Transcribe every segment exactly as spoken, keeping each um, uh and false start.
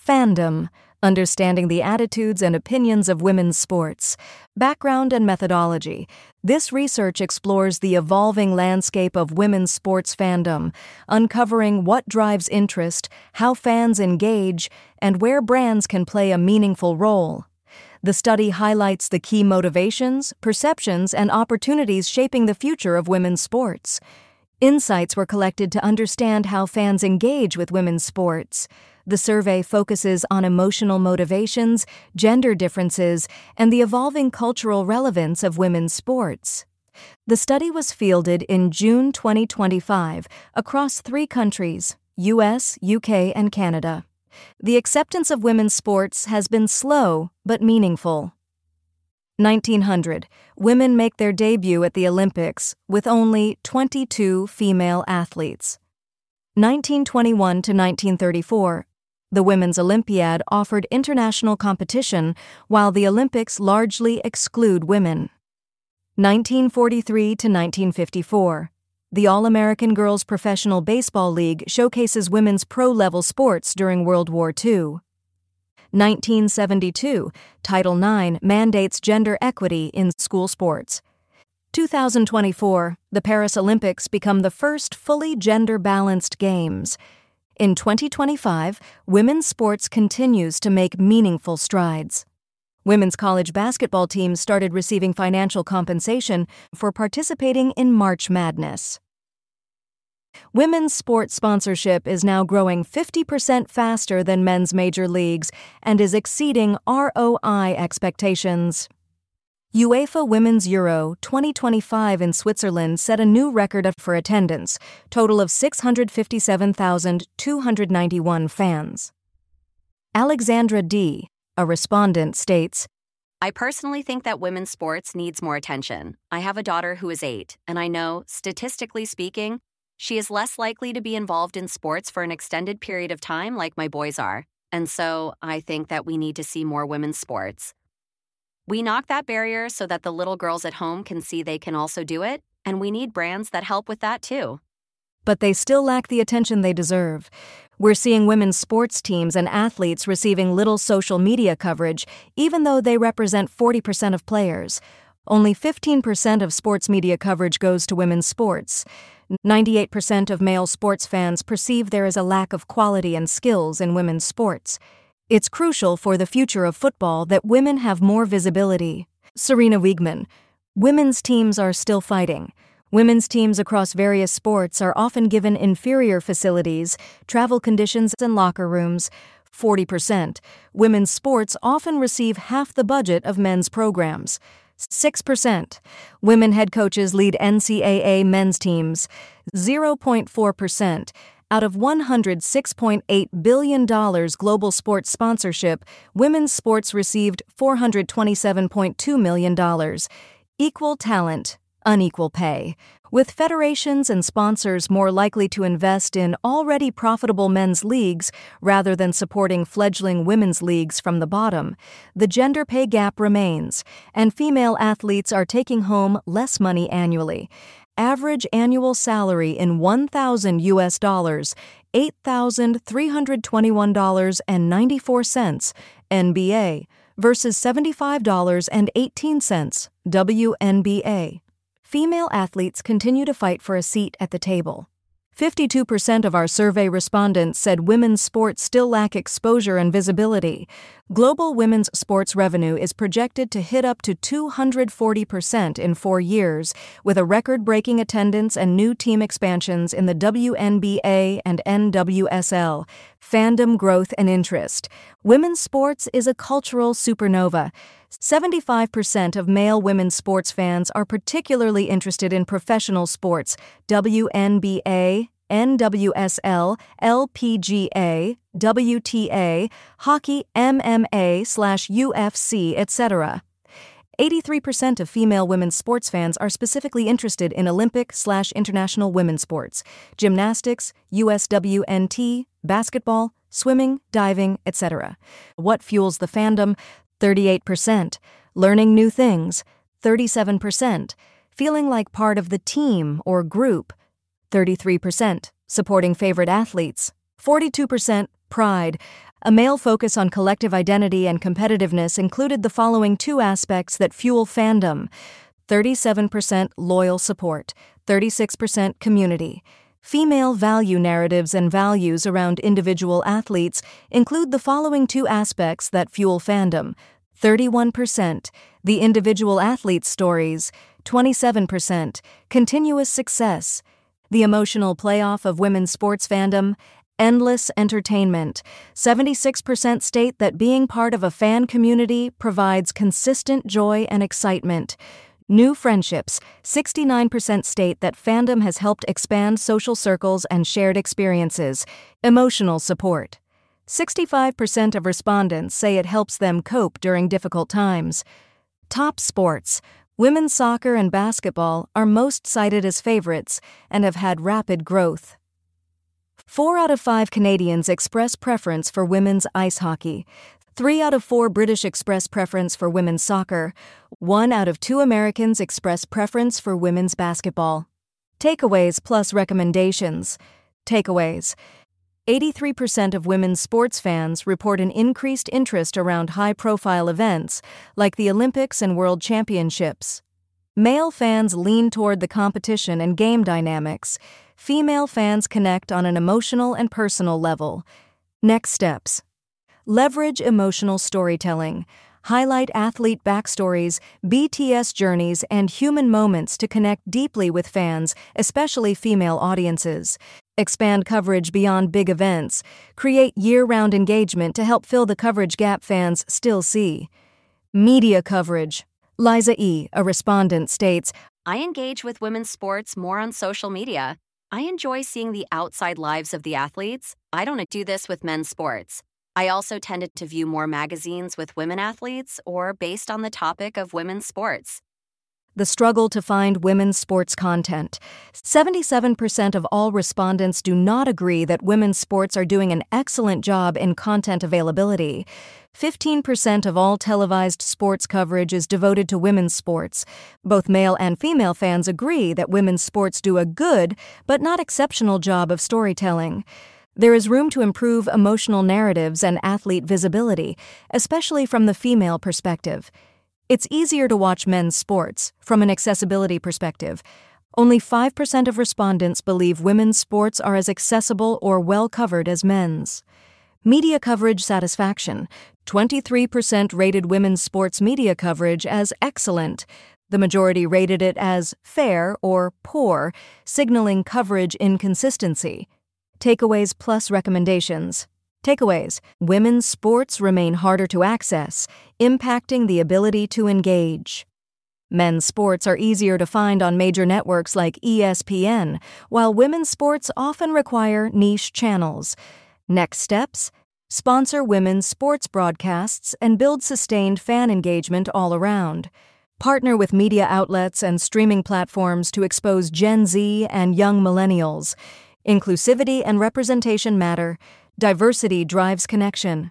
Fandom: Understanding the Attitudes and Opinions of Women's Sports. Background and methodology. This research explores the evolving landscape of women's sports fandom, uncovering what drives interest, how fans engage, and where brands can play a meaningful role. The study highlights the key motivations, perceptions, and opportunities shaping the future of women's sports. Insights were collected to understand how fans engage with women's sports. The survey focuses on emotional motivations, gender differences, and the evolving cultural relevance of women's sports. The study was fielded in June twenty twenty-five across three countries, U S, U K, and Canada. The acceptance of women's sports has been slow but meaningful. nineteen hundred. Women make their debut at the Olympics with only twenty-two female athletes. nineteen twenty-one to nineteen thirty-four. The Women's Olympiad offered international competition, while the Olympics largely exclude women. nineteen forty-three to nineteen fifty-four. The All-American Girls Professional Baseball League showcases women's pro-level sports during World War Two. nineteen seventy-two. Title nine mandates gender equity in school sports. two thousand twenty-four. The Paris Olympics become the first fully gender-balanced games. In twenty twenty-five, women's sports continues to make meaningful strides. Women's college basketball teams started receiving financial compensation for participating in March Madness. Women's sports sponsorship is now growing fifty percent faster than men's major leagues and is exceeding R O I expectations. UEFA Women's Euro twenty twenty-five in Switzerland set a new record for attendance, total of six hundred fifty-seven thousand two hundred ninety-one fans. Alexandra D., a respondent, states, I personally think that women's sports needs more attention. I have a daughter who is eight, and I know, statistically speaking, she is less likely to be involved in sports for an extended period of time like my boys are. And so I think that we need to see more women's sports. We knock that barrier so that the little girls at home can see they can also do it, and we need brands that help with that too. But they still lack the attention they deserve. We're seeing women's sports teams and athletes receiving little social media coverage, even though they represent forty percent of players. Only fifteen percent of sports media coverage goes to women's sports. ninety-eight percent of male sports fans perceive there is a lack of quality and skills in women's sports. It's crucial for the future of football that women have more visibility. Serena Wiegman. Women's teams are still fighting. Women's teams across various sports are often given inferior facilities, travel conditions, and locker rooms. forty percent. Women's sports often receive half the budget of men's programs. six percent. Women head coaches lead N C double A men's teams. zero point four percent. Out of one hundred six point eight billion dollars global sports sponsorship, women's sports received four hundred twenty-seven point two million dollars. Equal talent, unequal pay. With federations and sponsors more likely to invest in already profitable men's leagues rather than supporting fledgling women's leagues from the bottom, the gender pay gap remains, and female athletes are taking home less money annually. Average annual salary in one thousand U S dollars, eight thousand three hundred twenty-one dollars and ninety-four cents, N B A, versus seventy-five dollars and eighteen cents, W N B A. Female athletes continue to fight for a seat at the table. fifty-two percent of our survey respondents said women's sports still lack exposure and visibility. Global women's sports revenue is projected to hit up to two hundred forty percent in four years, with a record-breaking attendance and new team expansions in the W N B A and N W S L. Fandom growth and interest. Women's sports is a cultural supernova. seventy-five percent of male women's sports fans are particularly interested in professional sports, W N B A, N W S L, L P G A, W T A, hockey, M M A slash U F C, et cetera. eighty-three percent of female women's sports fans are specifically interested in Olympic slash international women's sports, gymnastics, U S W N T, basketball, swimming, diving, et cetera. What fuels the fandom? thirty-eight percent. Learning new things, thirty-seven percent. Feeling like part of the team or group, thirty-three percent. Supporting favorite athletes, forty-two percent. Pride. A male focus on collective identity and competitiveness included the following two aspects that fuel fandom: thirty-seven percent loyal support, thirty-six percent community. Female value narratives and values around individual athletes include the following two aspects that fuel fandom: thirty-one percent, the individual athlete's stories, twenty-seven percent, continuous success. The emotional playoff of women's sports fandom: endless entertainment. seventy-six percent state that being part of a fan community provides consistent joy and excitement. New friendships. sixty-nine percent state that fandom has helped expand social circles and shared experiences. Emotional support. sixty-five percent of respondents say it helps them cope during difficult times. Top sports. Women's soccer and basketball are most cited as favorites and have had rapid growth. Four out of five Canadians express preference for women's ice hockey. Three out of four British express preference for women's soccer. One out of two Americans express preference for women's basketball. Takeaways plus recommendations. Takeaways. eighty-three percent of women's sports fans report an increased interest around high-profile events like the Olympics and World Championships. Male fans lean toward the competition and game dynamics. Female fans connect on an emotional and personal level. Next steps. Leverage emotional storytelling. Highlight athlete backstories, B T S journeys, and human moments to connect deeply with fans, especially female audiences. Expand coverage beyond big events. Create year-round engagement to help fill the coverage gap fans still see. Media coverage. Liza E., a respondent, states, I engage with women's sports more on social media. I enjoy seeing the outside lives of the athletes. I don't do this with men's sports. I also tended to view more magazines with women athletes or based on the topic of women's sports. The struggle to find women's sports content. seventy-seven percent of all respondents do not agree that women's sports are doing an excellent job in content availability. fifteen percent of all televised sports coverage is devoted to women's sports. Both male and female fans agree that women's sports do a good, but not exceptional job of storytelling. There is room to improve emotional narratives and athlete visibility, especially from the female perspective. It's easier to watch men's sports from an accessibility perspective. Only five percent of respondents believe women's sports are as accessible or well covered as men's. Media coverage satisfaction. twenty-three percent rated women's sports media coverage as excellent. The majority rated it as fair or poor, signaling coverage inconsistency. Takeaways plus recommendations. Takeaways. Women's sports remain harder to access, impacting the ability to engage. Men's sports are easier to find on major networks like E S P N, while women's sports often require niche channels. Next steps. Sponsor women's sports broadcasts and build sustained fan engagement all around. Partner with media outlets and streaming platforms to expose Gen Z and young millennials. Inclusivity and representation matter. Diversity drives connection.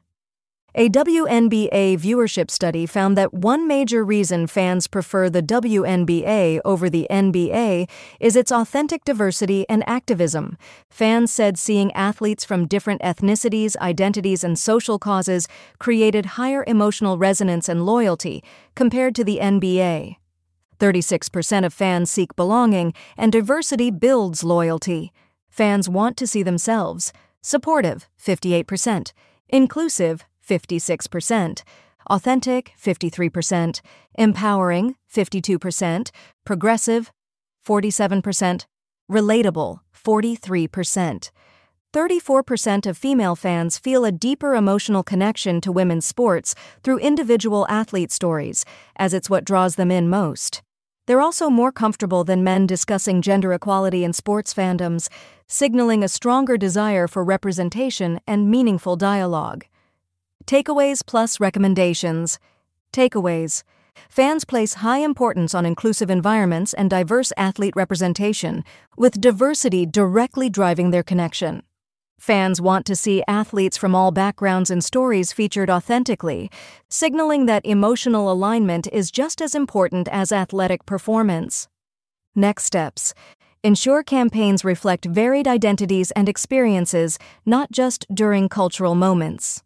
A W N B A viewership study found that one major reason fans prefer the W N B A over the N B A is its authentic diversity and activism. Fans said seeing athletes from different ethnicities, identities, and social causes created higher emotional resonance and loyalty compared to the N B A. thirty-six percent of fans seek belonging, and diversity builds loyalty. Fans want to see themselves. Supportive, fifty-eight percent. Inclusive, fifty-six percent. Authentic, fifty-three percent. Empowering, fifty-two percent. Progressive, forty-seven percent. Relatable, forty-three percent. thirty-four percent of female fans feel a deeper emotional connection to women's sports through individual athlete stories, as it's what draws them in most. They're also more comfortable than men discussing gender equality in sports fandoms, signaling a stronger desire for representation and meaningful dialogue. Takeaways plus recommendations. Takeaways. Fans place high importance on inclusive environments and diverse athlete representation, with diversity directly driving their connection. Fans want to see athletes from all backgrounds and stories featured authentically, signaling that emotional alignment is just as important as athletic performance. Next steps. Ensure campaigns reflect varied identities and experiences, not just during cultural moments.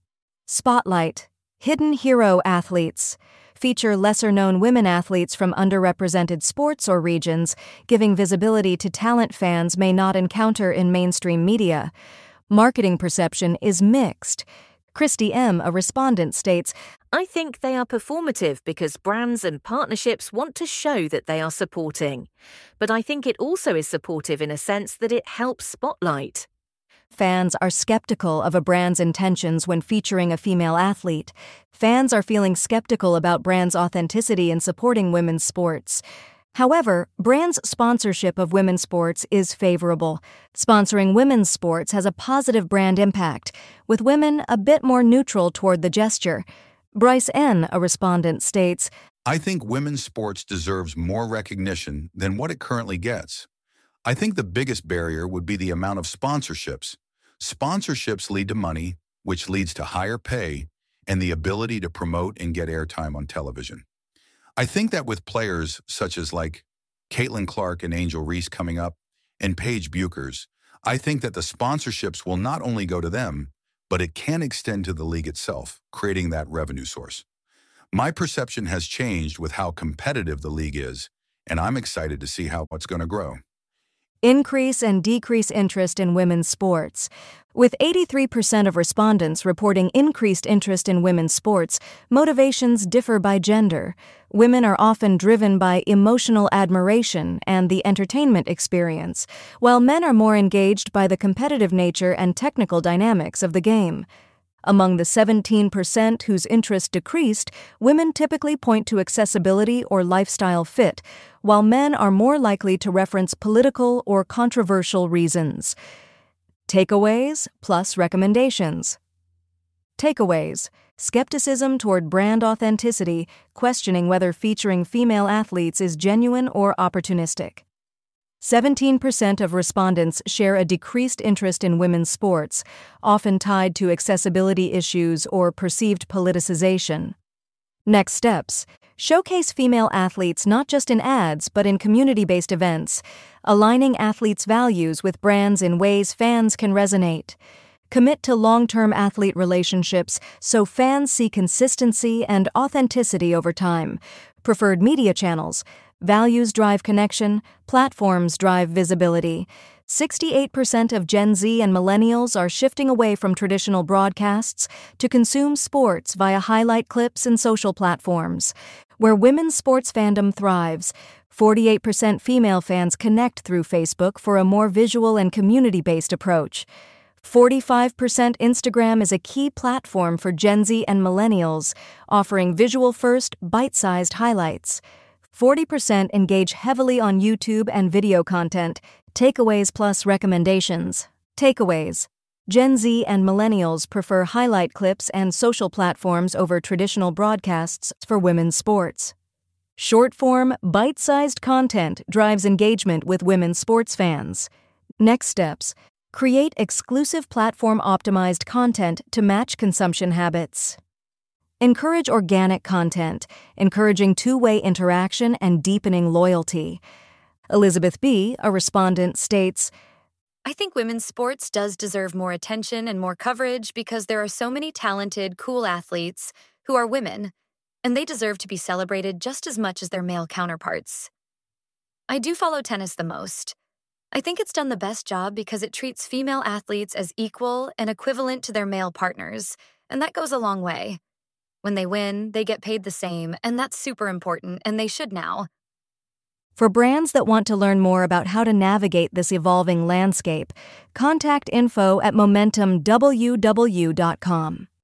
Spotlight. Hidden hero athletes. Feature lesser-known women athletes from underrepresented sports or regions, giving visibility to talent fans may not encounter in mainstream media. Marketing perception is mixed. Christy M., a respondent, states, I think they are performative because brands and partnerships want to show that they are supporting. But I think it also is supportive in a sense that it helps spotlight. Fans are skeptical of a brand's intentions when featuring a female athlete. Fans are feeling skeptical about brands' authenticity in supporting women's sports. However, brands' sponsorship of women's sports is favorable. Sponsoring women's sports has a positive brand impact, with women a bit more neutral toward the gesture. Bryce N., a respondent, states, I think women's sports deserves more recognition than what it currently gets. I think the biggest barrier would be the amount of sponsorships. Sponsorships lead to money, which leads to higher pay and the ability to promote and get airtime on television. I think that with players such as like Caitlin Clark and Angel Reese coming up and Paige Buchers, I think that the sponsorships will not only go to them, but it can extend to the league itself, creating that revenue source. My perception has changed with how competitive the league is, and I'm excited to see how it's going to grow. Increase and decrease interest in women's sports. With eighty-three percent of respondents reporting increased interest in women's sports, motivations differ by gender. Women are often driven by emotional admiration and the entertainment experience, while men are more engaged by the competitive nature and technical dynamics of the game. Among the seventeen percent whose interest decreased, women typically point to accessibility or lifestyle fit, while men are more likely to reference political or controversial reasons. Takeaways plus recommendations. Takeaways: skepticism toward brand authenticity, questioning whether featuring female athletes is genuine or opportunistic. seventeen percent of respondents share a decreased interest in women's sports, often tied to accessibility issues or perceived politicization. Next steps: showcase female athletes not just in ads but in community-based events, aligning athletes' values with brands in ways fans can resonate. Commit to long-term athlete relationships so fans see consistency and authenticity over time. Preferred media channels: values drive connection, platforms drive visibility. sixty-eight percent of Gen Z and millennials are shifting away from traditional broadcasts to consume sports via highlight clips and social platforms. Where women's sports fandom thrives, forty-eight percent female fans connect through Facebook for a more visual and community-based approach. forty-five percent Instagram is a key platform for Gen Z and millennials, offering visual-first, bite-sized highlights. forty percent engage heavily on YouTube and video content. Takeaways plus recommendations. Takeaways: Gen Z and millennials prefer highlight clips and social platforms over traditional broadcasts for women's sports. Short-form, bite-sized content drives engagement with women's sports fans. Next steps: create exclusive platform-optimized content to match consumption habits. Encourage organic content, encouraging two-way interaction and deepening loyalty. Elizabeth B., a respondent, states, I think women's sports does deserve more attention and more coverage because there are so many talented, cool athletes who are women, and they deserve to be celebrated just as much as their male counterparts. I do follow tennis the most. I think it's done the best job because it treats female athletes as equal and equivalent to their male partners, and that goes a long way. When they win, they get paid the same, and that's super important, and they should now. For brands that want to learn more about how to navigate this evolving landscape, contact info at momentum w w dot com.